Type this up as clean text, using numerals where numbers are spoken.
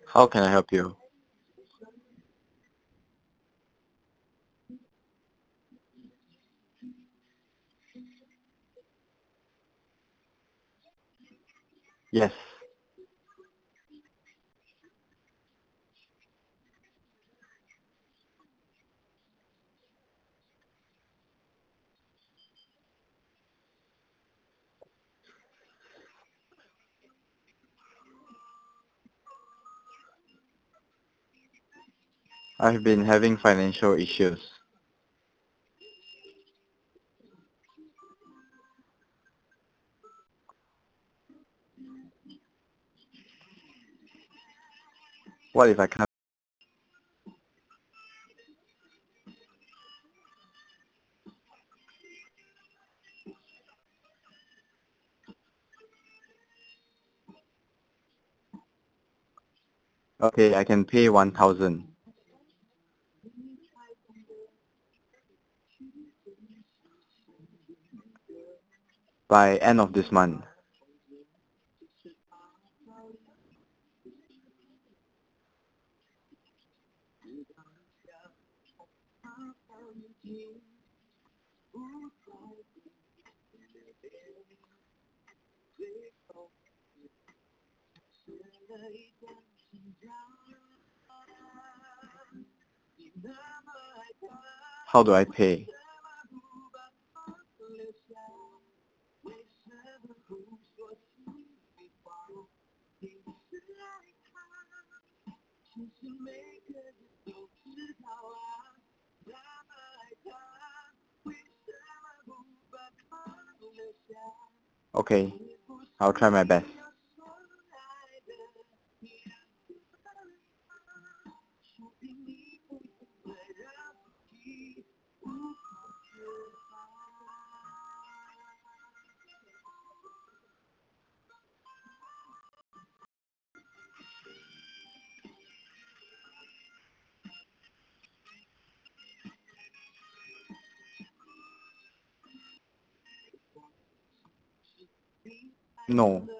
How can I help you? Yes, I've been having financial issues. What if I can't? Okay, I can pay 1,000 by end of this month. How do I pay? Okay, I'll try my best. No,